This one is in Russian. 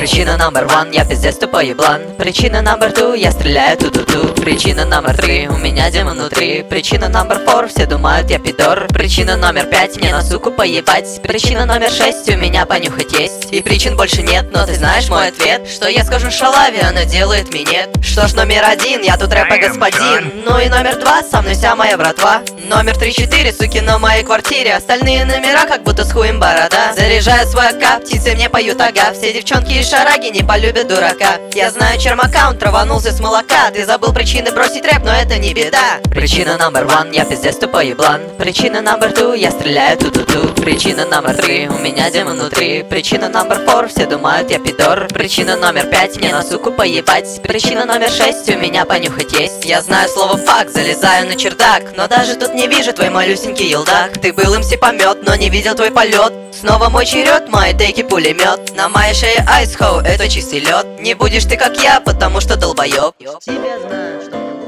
Причина номер one, я пиздец тупой еблан. Причина номер two, я стреляю ту-ту-ту. Причина номер три, у меня демон внутри. Причина номер four, все думают я пидор. Причина номер пять, мне на суку поебать. Причина номер шесть, у меня понюхать есть. И причин больше нет, но ты знаешь мой ответ. Что я скажу шалаве, она делает минет. Что ж, номер один, я тут рэпа господин. Ну и номер два, со мной вся моя братва. Номер 3-4, суки, на моей квартире. Остальные номера, как будто с хуем борода. Заряжаю свой аккаунт, птицы мне поют ага. Все девчонки и шараги не полюбят дурака. Я знаю чермаккаунт, траванулся с молока. Ты забыл причины бросить рэп, но это не беда. Причина номер one, я пиздец тупой еблан. Причина номер two, я стреляю ту-ту-ту. Причина номер три, у меня демон внутри. Причина номер four, все думают я пидор. Причина номер пять, мне на суку поебать. Причина номер шесть, у меня понюхать есть. Я знаю слово фак, залезаю на чердак. Но даже тут не вижу твой малюсенький елдак. Ты был МС помет, но не видел твой полет. Снова мой черед, мои теки пулемет. На моей шее айсхоу, это чистый лед. Не будешь ты как я, потому что долбоеб. Тебя знаю, что